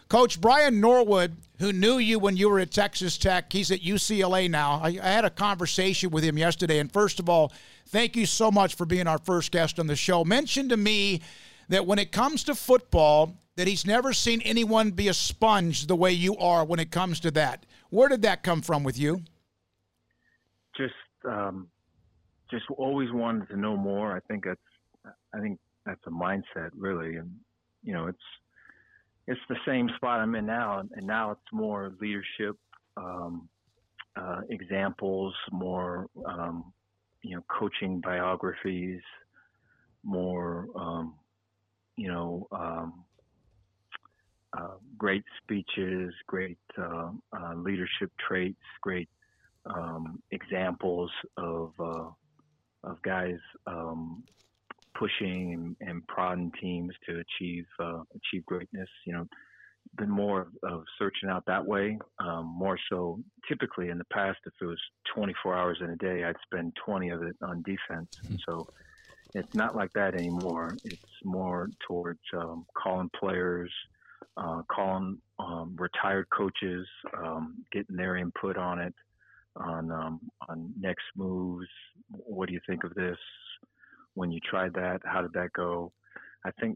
Coach Brian Norwood, who knew you when you were at Texas Tech, he's at UCLA now. I had a conversation with him yesterday, and first of all, thank you so much for being our first guest on the show. Mentioned to me that when it comes to football, that he's never seen anyone be a sponge the way you are when it comes to that. Where did that come from with you? Just always wanted to know more. I think that's a mindset, really, and it's the same spot I'm in now, and now it's more leadership, examples, more coaching biographies, more great speeches, great leadership traits, great examples of guys pushing and prodding teams to achieve greatness. Been more of searching out that way. More so, typically in the past, if it was 24 hours in a day, I'd spend 20 of it on defense. And so it's not like that anymore. It's more towards calling players, calling retired coaches, getting their input on it, on next moves. What do you think of this? When you tried that, how did that go? I think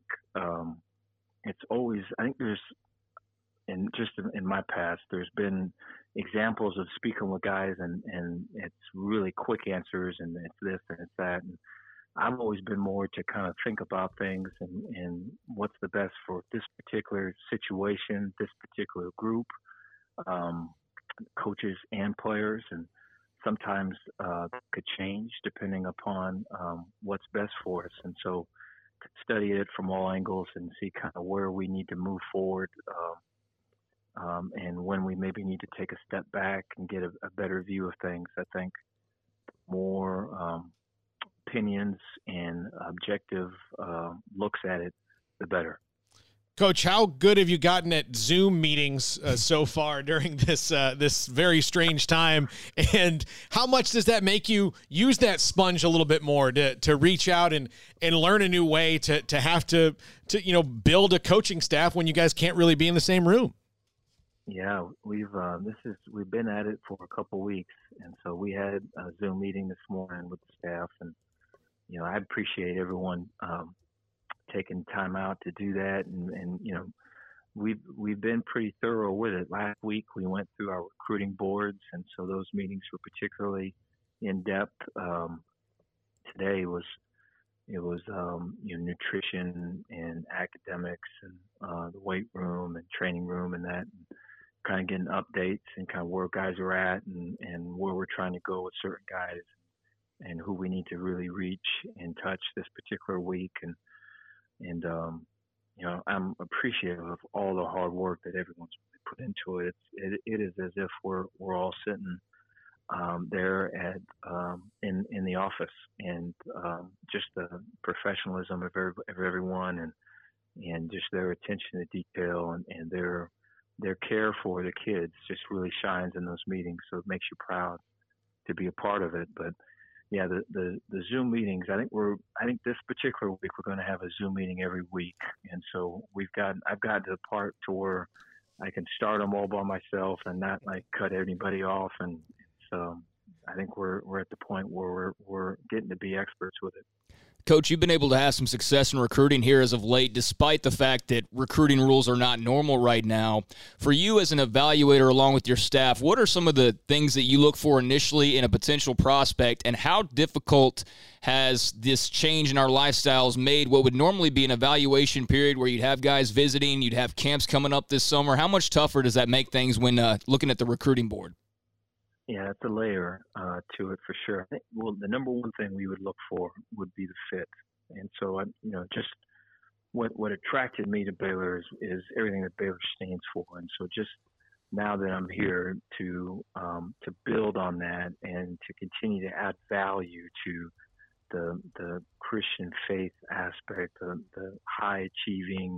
there's, and just in my past, there's been examples of speaking with guys and it's really quick answers and it's this and it's that. And I've always been more to kind of think about things and what's the best for this particular situation, this particular group, coaches and players. And sometimes could change depending upon what's best for us. And so to study it from all angles and see kind of where we need to move forward and when we maybe need to take a step back and get a better view of things. I think more opinions and objective looks at it, the better. Coach, how good have you gotten at Zoom meetings so far during this very strange time? And how much does that make you use that sponge a little bit more to reach out and learn a new way to have to build a coaching staff when you guys can't really be in the same room? Yeah, we've been at it for a couple weeks, and so we had a Zoom meeting this morning with the staff, and I appreciate everyone taking time out to do that, and we've been pretty thorough with it. Last week we went through our recruiting boards, and so those meetings were particularly in depth. Today was nutrition and academics and the weight room and training room and that, and kind of getting updates and kind of where guys are at and where we're trying to go with certain guys and who we need to really reach and touch this particular week. And I'm appreciative of all the hard work that everyone's put into it. It is as if we're all sitting there at in the office, and just the professionalism of everyone and just their attention to detail and their care for the kids just really shines in those meetings. So it makes you proud to be a part of it. But yeah, the Zoom meetings, I think this particular week we're going to have a Zoom meeting every week. And so I've got to the part to where I can start them all by myself and not like cut anybody off. And so I think we're at the point where we're getting to be experts with it. Coach, you've been able to have some success in recruiting here as of late, despite the fact that recruiting rules are not normal right now. For you as an evaluator along with your staff, what are some of the things that you look for initially in a potential prospect, and how difficult has this change in our lifestyles made what would normally be an evaluation period where you'd have guys visiting, you'd have camps coming up this summer? How much tougher does that make things when looking at the recruiting board? Yeah, it's a layer to it for sure. I think, the number one thing we would look for would be the fit. And so, just what attracted me to Baylor is everything that Baylor stands for. And so just now that I'm here to build on that and to continue to add value to the Christian faith aspect, the high achieving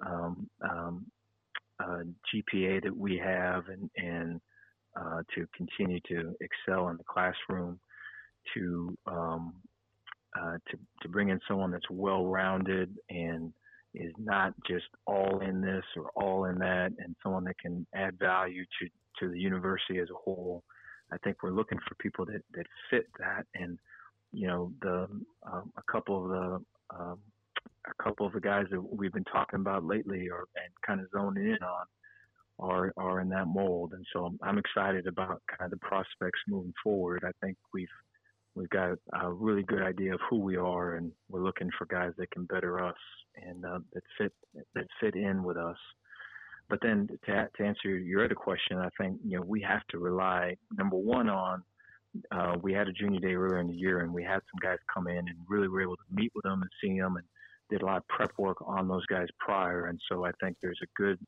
GPA that we have, and to continue to excel in the classroom, to bring in someone that's well-rounded and is not just all in this or all in that, and someone that can add value to the university as a whole. I think we're looking for people that fit that, and a couple of the guys that we've been talking about lately and kind of zoning in on are in that mold, and so I'm excited about kind of the prospects moving forward. I think we've got a really good idea of who we are, and we're looking for guys that can better us and that fit in with us. But then to answer your other question, I think we have to rely, number one, on we had a junior day earlier in the year, and we had some guys come in and really were able to meet with them and see them, and did a lot of prep work on those guys prior. And so I think there's a good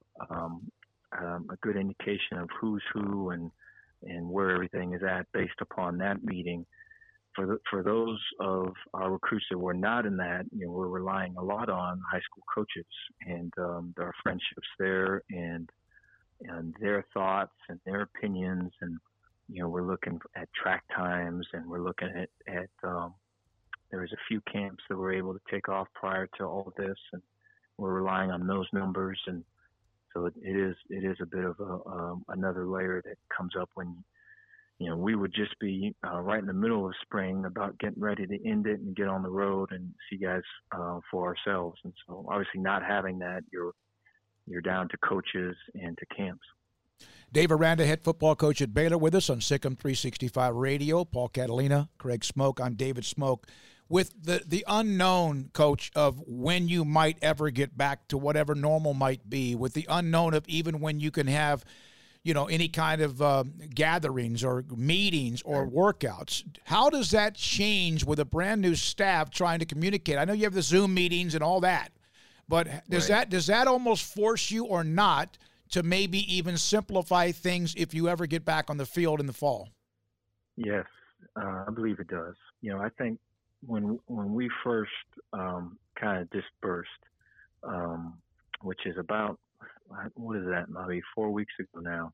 indication of who's who and where everything is at based upon that meeting. For those of our recruits that were not in that, we're relying a lot on high school coaches and their friendships there and their thoughts and their opinions. And, we're looking at track times, and we're looking at there was a few camps that were able to take off prior to all of this, and we're relying on those numbers. And so it is a bit of another layer that comes up when we would just be right in the middle of spring about getting ready to end it and get on the road and see guys for ourselves. And so obviously not having that, you're down to coaches and to camps. Dave Aranda, head football coach at Baylor, with us on SicEm 365 Radio. Paul Catalina, Craig Smoke. I'm David Smoke. With the unknown, Coach, of when you might ever get back to whatever normal might be, with the unknown of even when you can have any kind of gatherings or meetings or workouts. How does that change with a brand new staff trying to communicate? I know you have the Zoom meetings and all that, but does that almost force you or not to maybe even simplify things if you ever get back on the field in the fall? Yes, I believe it does. I think when we first kind of dispersed, which is about, what is that, maybe 4 weeks ago now,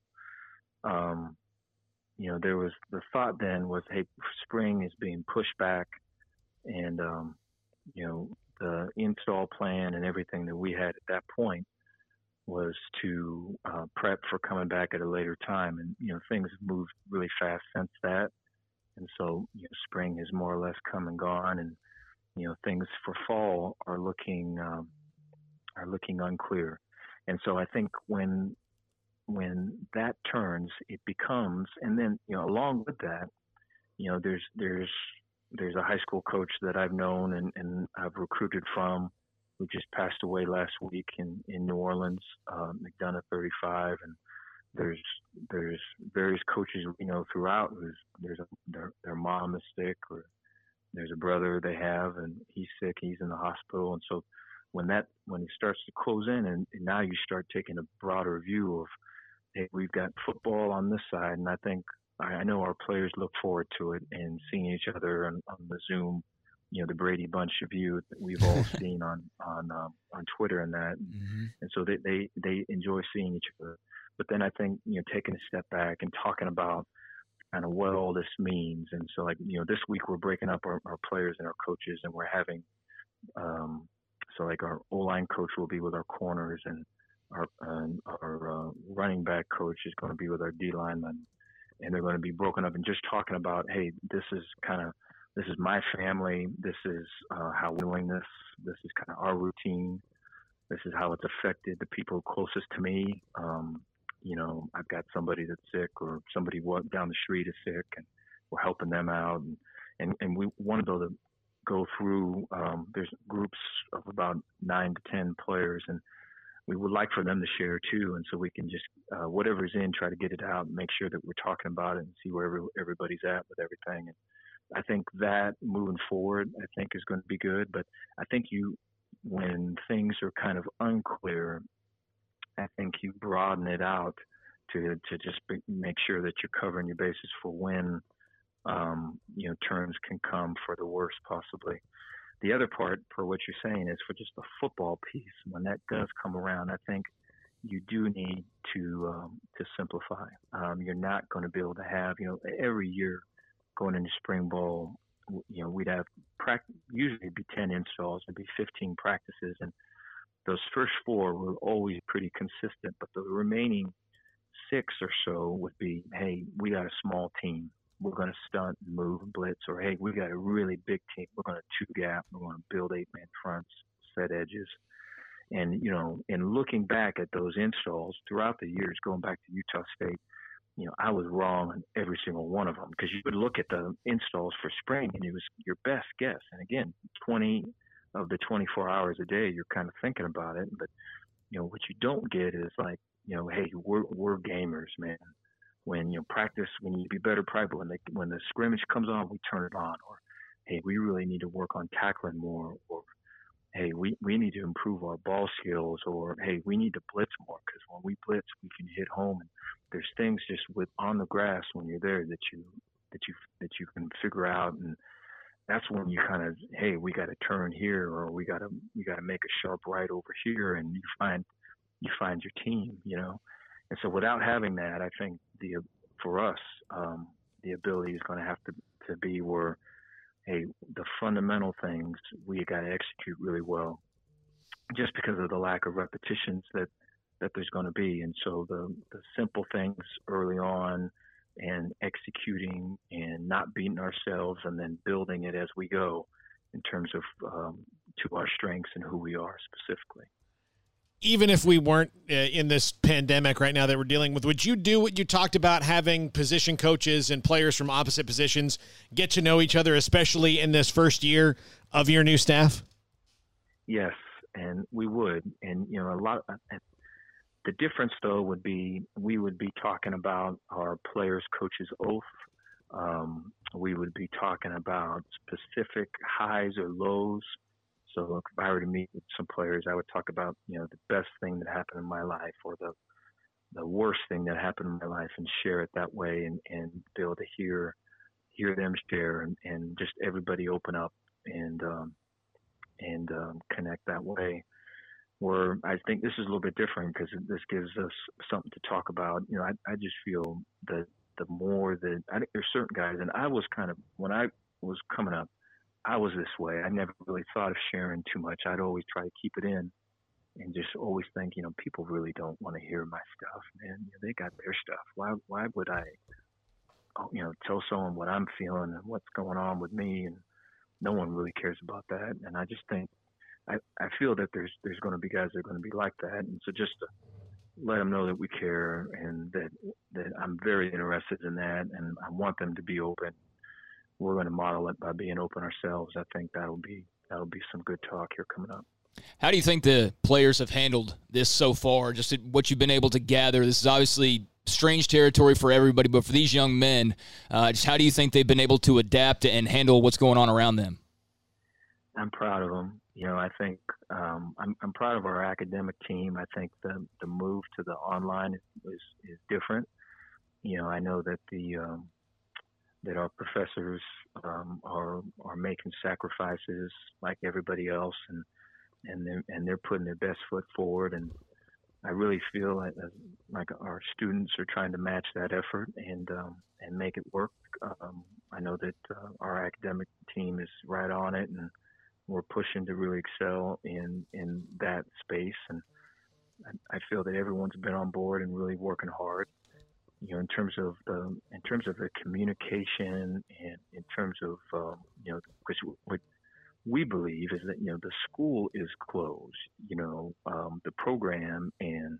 there was the thought then was, hey, spring is being pushed back, and the install plan and everything that we had at that point was to prep for coming back at a later time. And things have moved really fast since that, and so spring has more or less come and gone, and things for fall are looking unclear. And so I think when that turns, it becomes, and then along with that, there's a high school coach that I've known and I've recruited from, who just passed away last week in New Orleans, McDonough 35, and there's various coaches throughout their mom is sick, or there's a brother they have and he's sick, he's in the hospital. And so when it starts to close in, and now you start taking a broader view of, hey, we've got football on this side, and I know our players look forward to it and seeing each other on the Zoom, the Brady Bunch of you that we've all seen on Twitter and that. Mm-hmm. And so they enjoy seeing each other. But then I think, taking a step back and talking about kind of what all this means. And so this week we're breaking up our players and our coaches, and we're having, our O-line coach will be with our corners, and our running back coach is going to be with our D linemen, and they're going to be broken up and just talking about, hey, this is my family. This is how we're doing this. This is kind of our routine. This is how it's affected the people closest to me. I've got somebody that's sick, or somebody down the street is sick, and we're helping them out. And we want to be able to go through, there's groups of about 9 to 10 players, and we would like for them to share too. And so we can just, whatever's in, try to get it out and make sure that we're talking about it and see where everybody's at with everything. And I think that moving forward, I think is going to be good. But I think when things are kind of unclear, I think you broaden it out to just make sure that you're covering your bases for when, turns can come for the worst possibly. The other part for what you're saying is for just the football piece. When that does come around, I think you do need to simplify. You're not going to be able to have, every year going into spring ball, we'd have usually it'd be 10 installs, it'd be 15 practices, and those first 4 were always pretty consistent, but the remaining 6 or so would be, hey, we got a small team. We're going to stunt and move and blitz, or hey, we got a really big team. We're going to 2-gap. We're going to build 8-man fronts, set edges. And, in looking back at those installs throughout the years, going back to Utah State, I was wrong on every single one of them, because you would look at the installs for spring and it was your best guess. And again, 20 of the 24 hours a day, you're kind of thinking about it. But, what you don't get is like, hey, we're gamers, man. When practice, when you be better practice, when the scrimmage comes on, we turn it on. Or, hey, we really need to work on tackling more. Or, hey, we need to improve our ball skills. Or, hey, we need to blitz more, because when we blitz, we can hit home. And there's things just on the grass when you're there that you can figure out, and that's when you kind of, hey, we got to turn here, or we got to make a sharp right over here, and you find your team, And so without having that, I think for us, the ability is going to have to be where, hey, the fundamental things we got to execute really well, just because of the lack of repetitions that there's going to be. And so the simple things early on, and executing and not beating ourselves, and then building it as we go in terms of to our strengths and who we are specifically. Even if we weren't in this pandemic right now that we're dealing with, would you do what you talked about, having position coaches and players from opposite positions get to know each other, especially in this first year of your new staff? Yes, and we would. And, the difference, though, would be we would be talking about our players' coaches' oath. We would be talking about specific highs or lows. So look, if I were to meet with some players, I would talk about, the best thing that happened in my life, or the worst thing that happened in my life, and share it that way, and be able to hear them share, and just everybody open up and connect that way. Where I think this is a little bit different, because this gives us something to talk about. I just feel that the more that there's certain guys, and I was kind of, when I was coming up, I was this way. I never really thought of sharing too much. I'd always try to keep it in, and just always think, people really don't want to hear my stuff, man. They got their stuff. Why would I, tell someone what I'm feeling and what's going on with me? And no one really cares about that. And I just think, I feel that there's going to be guys that are going to be like that. And so just to let them know that we care, and that I'm very interested in that, and I want them to be open. We're going to model it by being open ourselves. I think that'll be some good talk here coming up. How do you think the players have handled this so far? Just what you've been able to gather. This is obviously strange territory for everybody, but for these young men, just how do you think they've been able to adapt and handle what's going on around them? I'm proud of them. I think I'm proud of our academic team. I think the move to the online is different. I know that that our professors are making sacrifices like everybody else, and they're putting their best foot forward. And I really feel like our students are trying to match that effort and make it work. I know that our academic team is right on it, and we're pushing to really excel in that space. And I feel that everyone's been on board and really working hard. In terms of the communication, and in terms of because what we believe is that the school is closed. The program and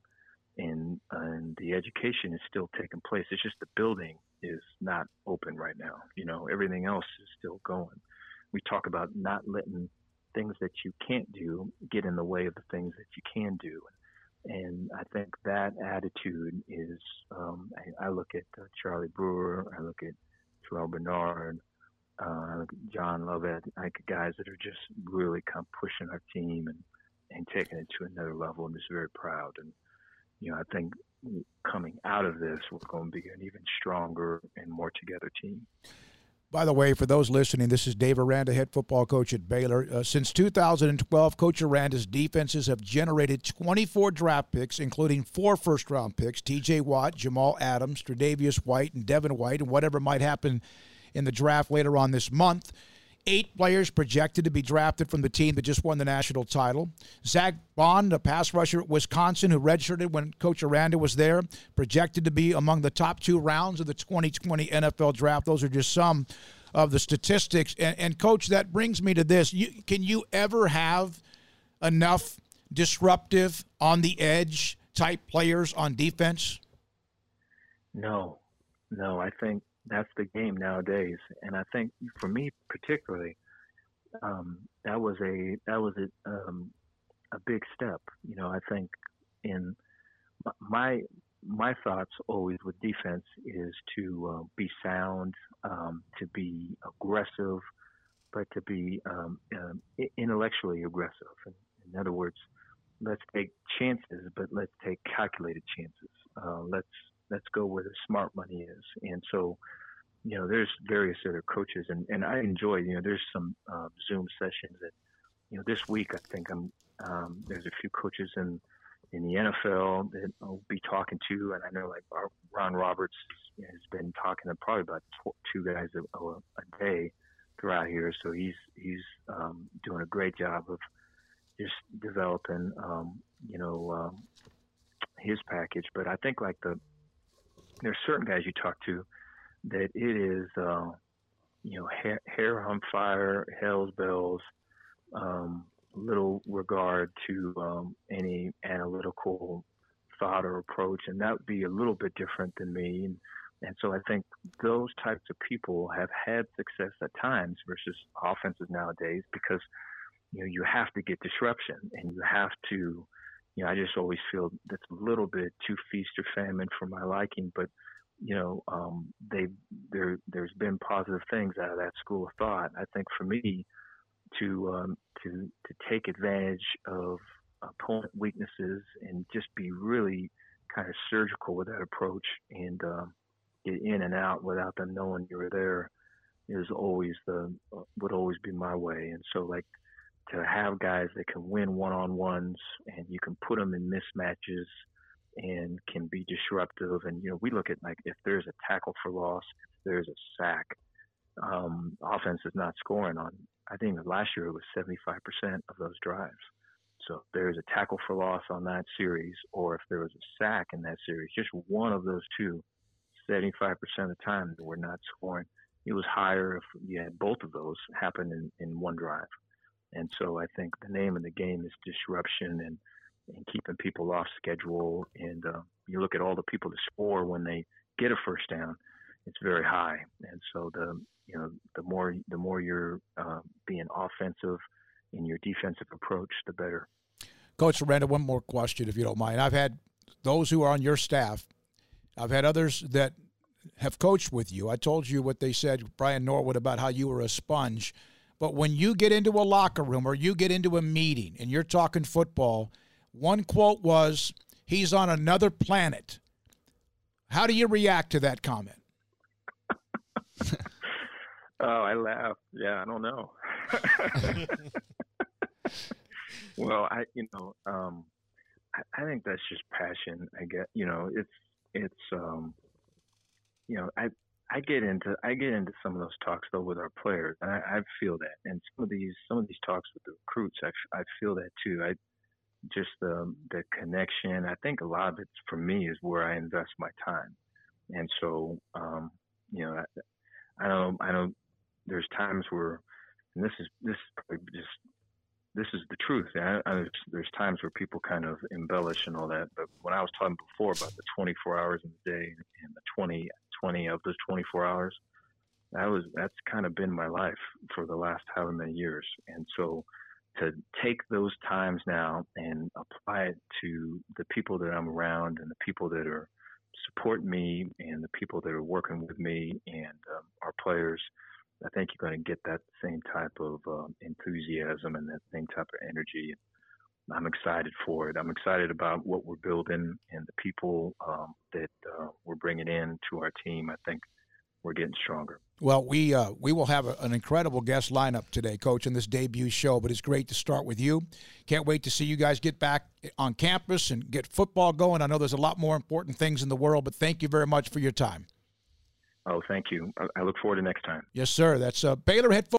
the education is still taking place. It's just the building is not open right now. Everything else is still going. We talk about not letting things that you can't do get in the way of the things that you can do. And I think that attitude is, I look at Charlie Brewer, I look at Terrell Bernard, I look at John Lovett, like guys that are just really kind of pushing our team and taking it to another level, and just very proud. And, I think coming out of this, we're going to be an even stronger and more together team. By the way, for those listening, this is Dave Aranda, head football coach at Baylor. Since 2012, Coach Aranda's defenses have generated 24 draft picks, including 4 first-round picks, T.J. Watt, Jamal Adams, Tre'Davious White, and Devin White, and whatever might happen in the draft later on this month. 8 players projected to be drafted from the team that just won the national title. Zach Bond, a pass rusher at Wisconsin who redshirted when Coach Aranda was there, projected to be among the top 2 rounds of the 2020 NFL draft. Those are just some of the statistics. And Coach, that brings me to this. Can you ever have enough disruptive, on the edge type players on defense? No, I think that's the game nowadays, and I think for me particularly, that was a big step. You know, I think in my thoughts always with defense is to be sound, to be aggressive, but to be intellectually aggressive. In other words, let's take chances, but let's take calculated chances. Let's go where the smart money is. And so, you know, there's various other coaches, and I enjoy, you know, there's some Zoom sessions that, you know, this week I think there's a few coaches in the NFL that I'll be talking to, and I know like Ron Roberts has been talking to probably about 2 guys a day throughout here. So he's doing a great job of just developing, his package. But I think like there's certain guys you talk to that it is, hair on fire, hell's bells, little regard to any analytical thought or approach, and that would be a little bit different than me. And so I think those types of people have had success at times versus offenses nowadays because, you know, you have to get disruption and you have to, you know, I just always feel that's a little bit too feast or famine for my liking, but you know, there's been positive things out of that school of thought. I think for me to take advantage of opponent weaknesses and just be really kind of surgical with that approach and get in and out without them knowing you were there is always would always be my way. And so like to have guys that can win one-on-ones and you can put them in mismatches and can be disruptive. And, you know, we look at like if there's a tackle for loss, if there's a sack, offense is not scoring on. I think last year it was 75% of those drives. So if there's a tackle for loss on that series, or if there was a sack in that series, just one of those two, 75% of the time we're not scoring. It was higher if you had both of those happen in one drive. And so I think the name of the game is disruption and keeping people off schedule. And you look at all the people that score when they get a first down, it's very high. And so the more you're being offensive in your defensive approach, the better. Coach Aranda, one more question, if you don't mind. I've had those who are on your staff. I've had others that have coached with you. I told you what they said, Brian Norwood, about how you were a sponge. But when you get into a locker room or you get into a meeting and you're talking football, one quote was, "He's on another planet." How do you react to that comment? Oh, I laugh. Yeah, I don't know. Well, I think that's just passion. I get, I get into some of those talks though with our players, and I feel that. And some of these talks with the recruits, I feel that too. Just the connection. I think a lot of it for me is where I invest my time. And so, I know there's times where, and this is probably just, this is the truth. There's times where people kind of embellish and all that. But when I was talking before about the 24 hours in the day and the 20 of those 24 hours, that's kind of been my life for the last however many years. And so to take those times now and apply it to the people that I'm around and the people that are supporting me and the people that are working with me and our players, I think you're going to get that same type of enthusiasm and that same type of energy. I'm excited for it. I'm excited about what we're building and the people that we're bringing in to our team. I think we're getting stronger. Well, we will have an incredible guest lineup today, Coach, in this debut show, but it's great to start with you. Can't wait to see you guys get back on campus and get football going. I know there's a lot more important things in the world, but thank you very much for your time. Oh, thank you. I look forward to next time. Yes, sir. That's Baylor head football